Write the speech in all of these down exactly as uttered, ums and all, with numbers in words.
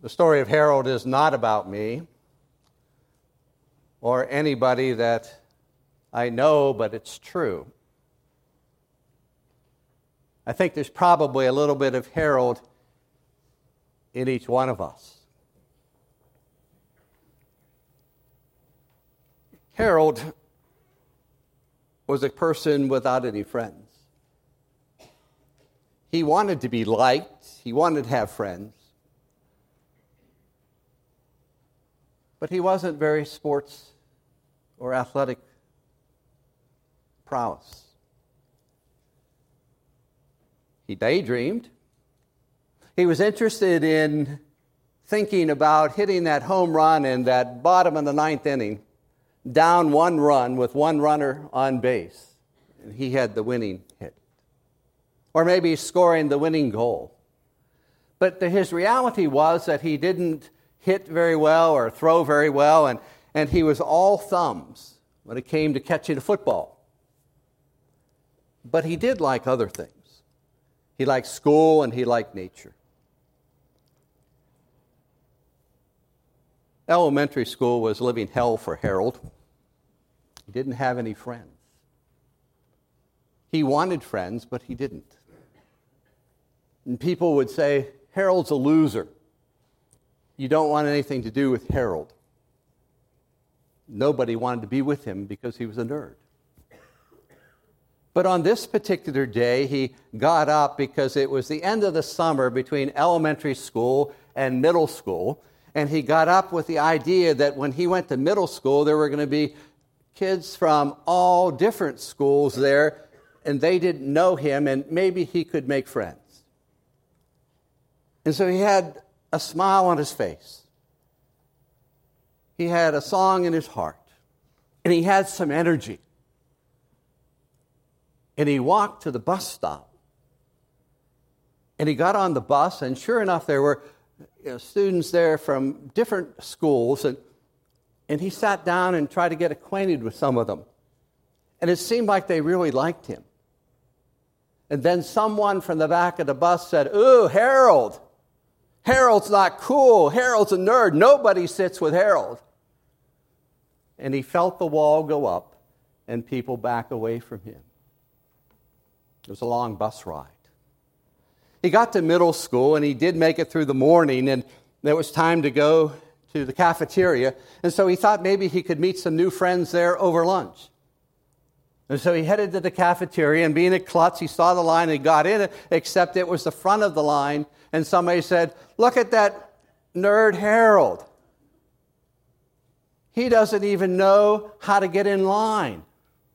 The story of Harold is not about me or anybody that I know, but it's true. I think there's probably a little bit of Harold in each one of us. Harold was a person without any friends. He wanted to be liked. He wanted to have friends. But he wasn't very sports or athletic prowess. He daydreamed. He was interested in thinking about hitting that home run in that bottom of the ninth inning, down one run with one runner on base. And he had the winning hit. Or maybe scoring the winning goal. But the, his reality was that he didn't hit very well or throw very well, and, and he was all thumbs when it came to catching a football. But he did like other things. He liked school and he liked nature. Elementary school was living hell for Harold. He didn't have any friends. He wanted friends, but he didn't. And people would say, Harold's a loser. You don't want anything to do with Harold. Nobody wanted to be with him because he was a nerd. But on this particular day, he got up because it was the end of the summer between elementary school and middle school. And he got up with the idea that when he went to middle school, there were going to be kids from all different schools there, and they didn't know him, and maybe he could make friends. And so he had a smile on his face. He had a song in his heart. And he had some energy. And he walked to the bus stop. And he got on the bus, and sure enough, there were you know, students there from different schools. And, and he sat down and tried to get acquainted with some of them. And it seemed like they really liked him. And then someone from the back of the bus said, "Ooh, Harold. Harold's not cool. Harold's a nerd. Nobody sits with Harold." And he felt the wall go up and people back away from him. It was a long bus ride. He got to middle school and he did make it through the morning, and there was time to go to the cafeteria. And so he thought maybe he could meet some new friends there over lunch. And so he headed to the cafeteria, and being a klutz, he saw the line and he got in it, except it was the front of the line. And somebody said, "Look at that nerd Harold. He doesn't even know how to get in line."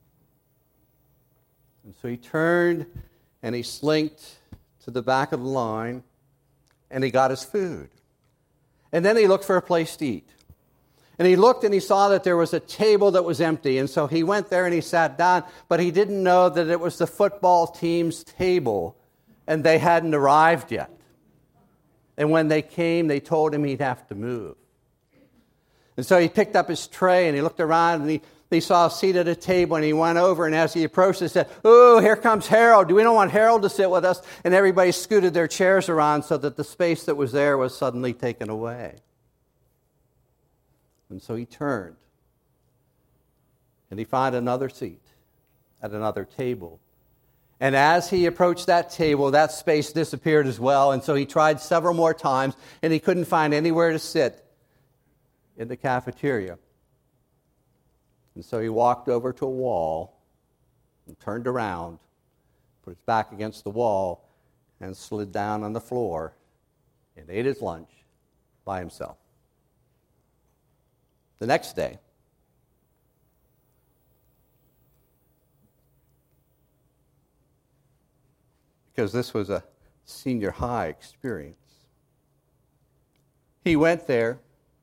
And so he turned and he slinked to the back of the line and he got his food. And then he looked for a place to eat. And he looked and he saw that there was a table that was empty. And so he went there and he sat down, but he didn't know that it was the football team's table and they hadn't arrived yet. And when they came, they told him he'd have to move. And so he picked up his tray and he looked around and he, he saw a seat at a table, and he went over, and as he approached it, said, "Oh, here comes Harold. We don't want Harold to sit with us." And everybody scooted their chairs around so that the space that was there was suddenly taken away. And so he turned and he found another seat at another table. And as he approached that table, that space disappeared as well. And so he tried several more times, and he couldn't find anywhere to sit in the cafeteria. And so he walked over to a wall and turned around, put his back against the wall, and slid down on the floor and ate his lunch by himself. The next day, because this was a senior high experience, he went there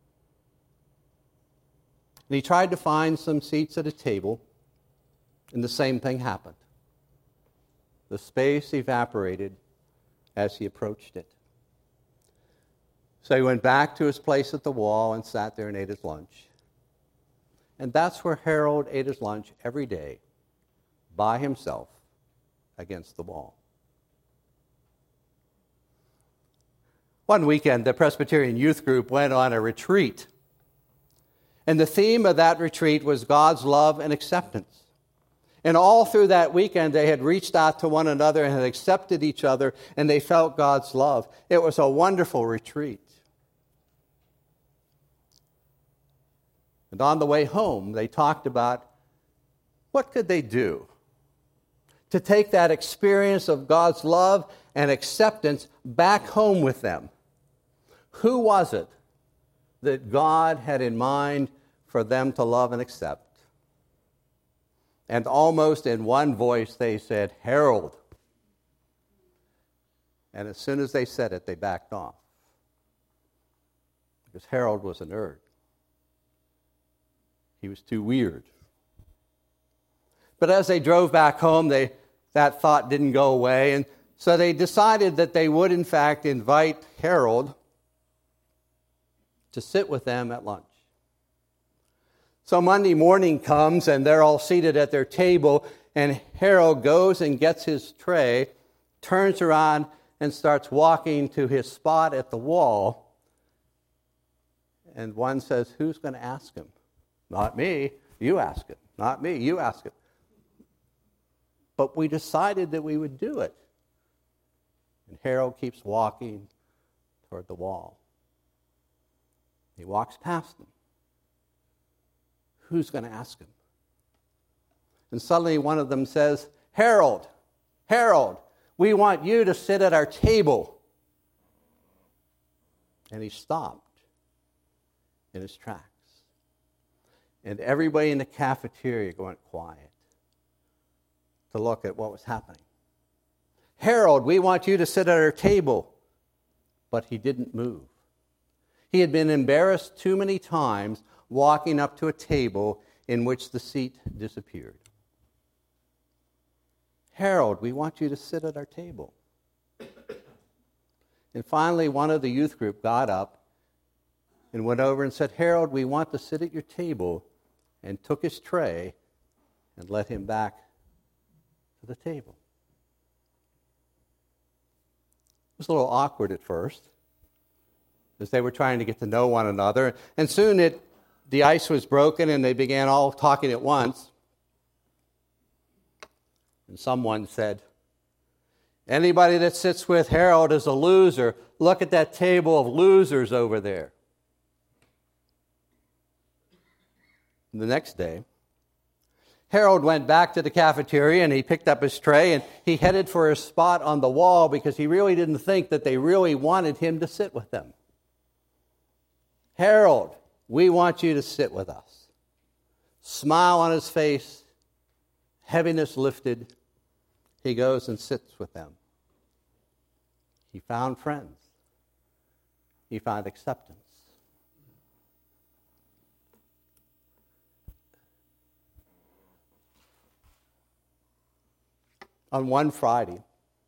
and he tried to find some seats at a table, and the same thing happened. The space evaporated as he approached it. So he went back to his place at the wall and sat there and ate his lunch. And that's where Harold ate his lunch every day, by himself, against the wall. One weekend, the Presbyterian Youth Group went on a retreat. And the theme of that retreat was God's love and acceptance. And all through that weekend, they had reached out to one another and had accepted each other, and they felt God's love. It was a wonderful retreat. And on the way home, they talked about what could they do to take that experience of God's love and acceptance back home with them. Who was it that God had in mind for them to love and accept? And almost in one voice they said, Harold. And as soon as they said it, they backed off. Because Harold was a nerd. He was too weird. But as they drove back home, they, that thought didn't go away. And so they decided that they would, in fact, invite Harold to sit with them at lunch. So Monday morning comes, and they're all seated at their table, and Harold goes and gets his tray, turns around, and starts walking to his spot at the wall. And one says, who's going to ask him? Not me. You ask him. Not me. You ask him. But we decided that we would do it. And Harold keeps walking toward the wall. He walks past them. Who's going to ask him? And suddenly one of them says, Harold, Harold, we want you to sit at our table. And he stopped in his tracks. And everybody in the cafeteria went quiet to look at what was happening. Harold, we want you to sit at our table. But he didn't move. He had been embarrassed too many times walking up to a table in which the seat disappeared. Harold, we want you to sit at our table. And finally, one of the youth group got up and went over and said, Harold, we want to sit at your table, and took his tray and led him back to the table. It was a little awkward at first, as they were trying to get to know one another. And soon it the ice was broken, and they began all talking at once. And someone said, anybody that sits with Harold is a loser. Look at that table of losers over there. And the next day, Harold went back to the cafeteria, and he picked up his tray, and he headed for his spot on the wall because he really didn't think that they really wanted him to sit with them. Harold, we want you to sit with us. Smile on his face, heaviness lifted. He goes and sits with them. He found friends. He found acceptance. On one Friday,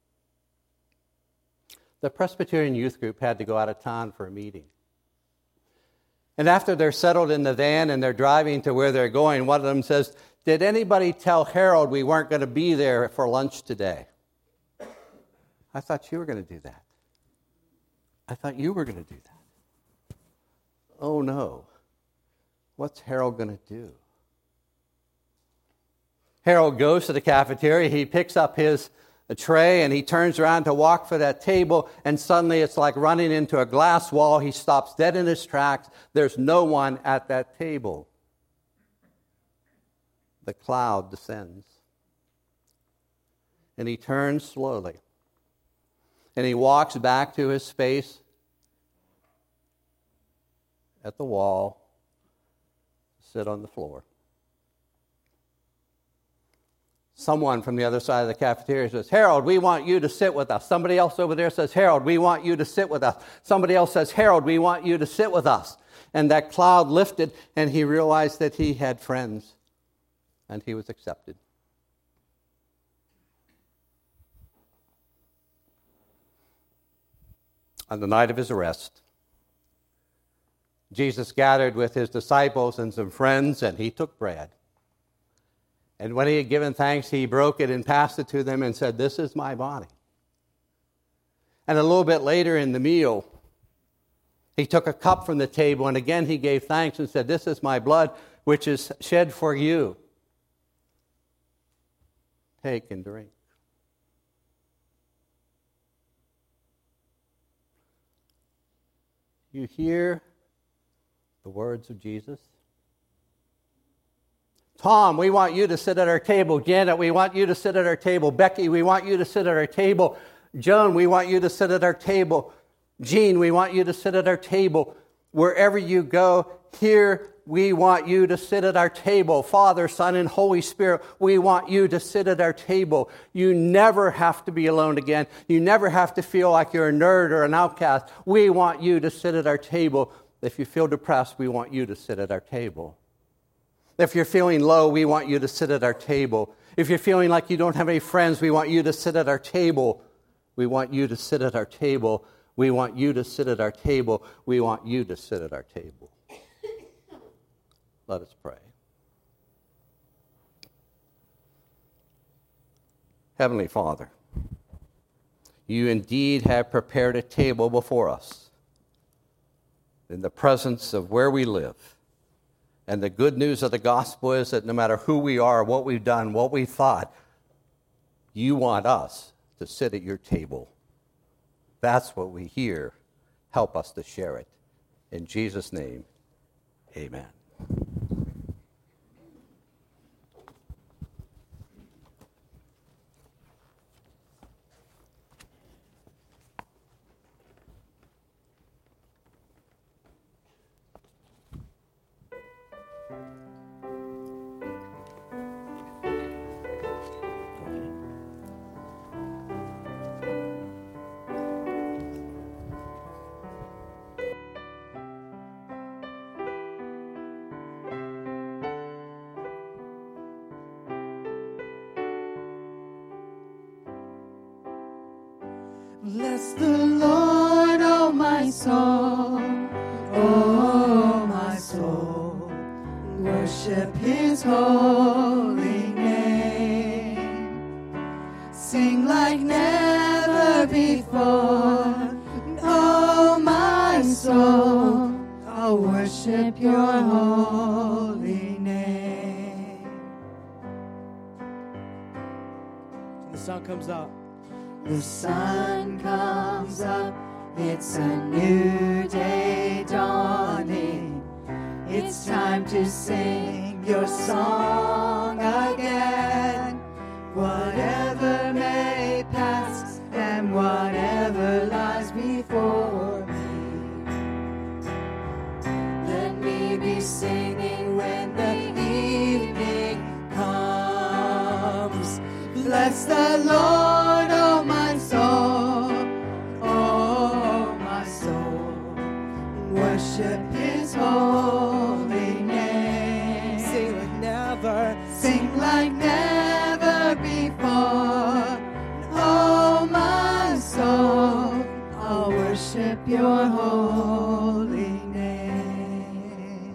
the Presbyterian Youth Group had to go out of town for a meeting. And after they're settled in the van and they're driving to where they're going, one of them says, did anybody tell Harold we weren't going to be there for lunch today? I thought you were going to do that. I thought you were going to do that. Oh no. What's Harold going to do? Harold goes to the cafeteria. He picks up his a tray, and he turns around to walk for that table, and suddenly it's like running into a glass wall. He stops dead in his tracks. There's no one at that table. The cloud descends. And he turns slowly. And he walks back to his space at the wall, sit on the floor. Someone from the other side of the cafeteria says, Harold, we want you to sit with us. Somebody else over there says, Harold, we want you to sit with us. Somebody else says, Harold, we want you to sit with us. And that cloud lifted, and he realized that he had friends, and he was accepted. On the night of his arrest, Jesus gathered with his disciples and some friends, and he took bread. And when he had given thanks, he broke it and passed it to them and said, this is my body. And a little bit later in the meal, He took a cup from the table, and again he gave thanks and said, "This is my blood, which is shed for you. Take and drink." You hear the words of Jesus? Tom, we want you to sit at our table. Janet, we want you to sit at our table. Becky, we want you to sit at our table. Joan, we want you to sit at our table. Jean, we want you to sit at our table. Wherever you go, here we want you to sit at our table. Father, Son, and Holy Spirit, we want you to sit at our table. You never have to be alone again. You never have to feel like you're a nerd or an outcast. We want you to sit at our table. If you feel depressed, we want you to sit at our table. If you're feeling low, we want you to sit at our table. If you're feeling like you don't have any friends, we want you to sit at our table. We want you to sit at our table. We want you to sit at our table. We want you to sit at our table. Let us pray. Heavenly Father, you indeed have prepared a table before us in the presence of where we live. And the good news of the gospel is that no matter who we are, what we've done, what we thought, you want us to sit at your table. That's what we hear. Help us to share it. In Jesus' name, amen. Bless the Lord, oh my soul, oh my soul, worship his holy name. Sing like never before, oh my soul, I'll worship your holy name. The sun comes up. The sun comes up, it's a new day dawning. It's time to sing your song again. Whatever may pass and whatever lies before me, let me be singing when the evening comes. Bless the Lord, oh my soul, oh my soul, worship his holy name. Sing like never, sing like never before. Oh my soul, I'll worship your holy name.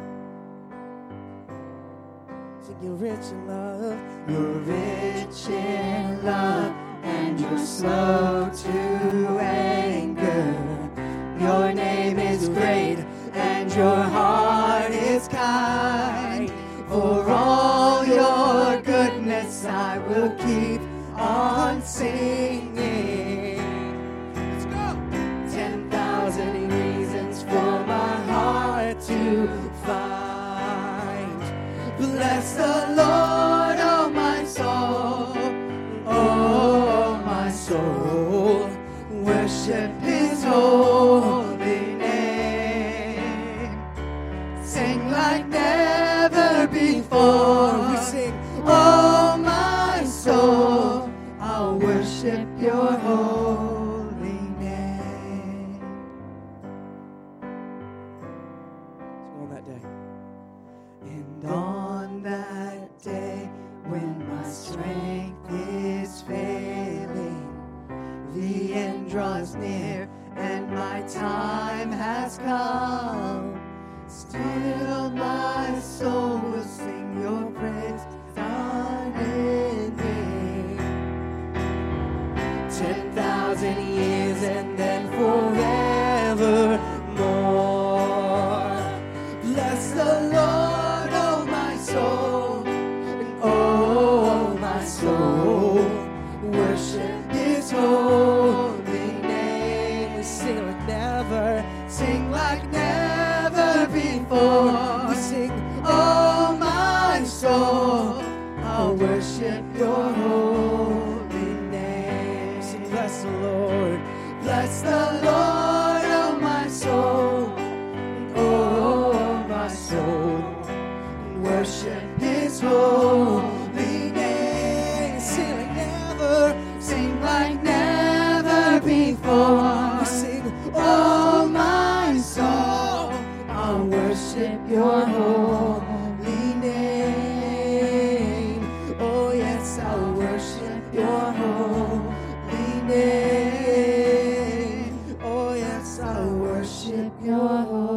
sing you're rich in love. You're rich in love and you're slow to anger. Your name is great and your heart is kind. For all your goodness I will keep on singing. Let's go! Ten thousand reasons for my heart to find. Bless the Lord, oh my soul, oh my soul, worship his holy name. Sing like never before. We sing, oh my soul, I'll worship your holy name. on that day. And on that day when my strength is failing, the end draws near and my time has come, still my soul will sing your praise unending. Ten thousand years and then forevermore. Lord. Bless the Lord, oh my soul, oh my soul, and worship His holy name. Sing like never, sing like never before. Sing, oh my soul, I'll worship Your holy name. Oh yes, I'll worship Your holy name. Oh yes, I'll worship Your holy name.